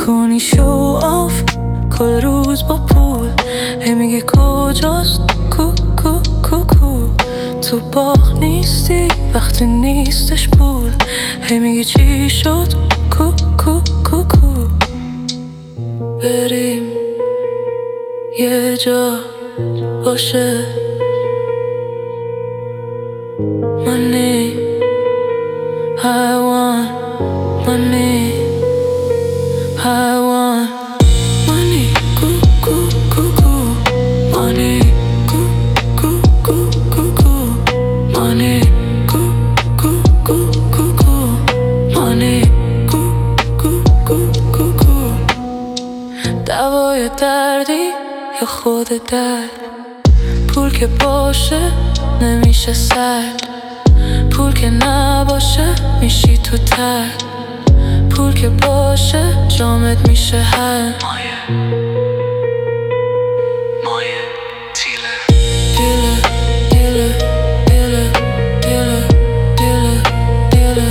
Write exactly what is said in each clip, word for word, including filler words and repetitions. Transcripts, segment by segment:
کنی شو آف کل روز با پول، هی میگه کجاست کو کو کو کو. تو باغ نیستی وقتی نیستش پول، هی میگه چی شد کو کو کو کو. بریم یه جا باشه money I want money I want money کو کو کو کو money کو کو کو کو کو money کو کو کو کو کو money کو کو کو کو کو. دوای دردی یا خود درد، پول که باشه نمیشه سرد، پول که نباشه میشی تو ترد، پول که باشه جامد میشه هر مایه مایه تیله دیله دیله دیله دیله دیله دیله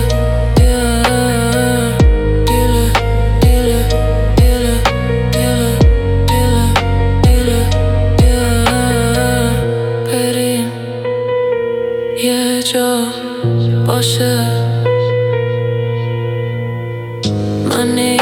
دیله دیله دیله دیله دیله دیله. بریم یه جا باشه money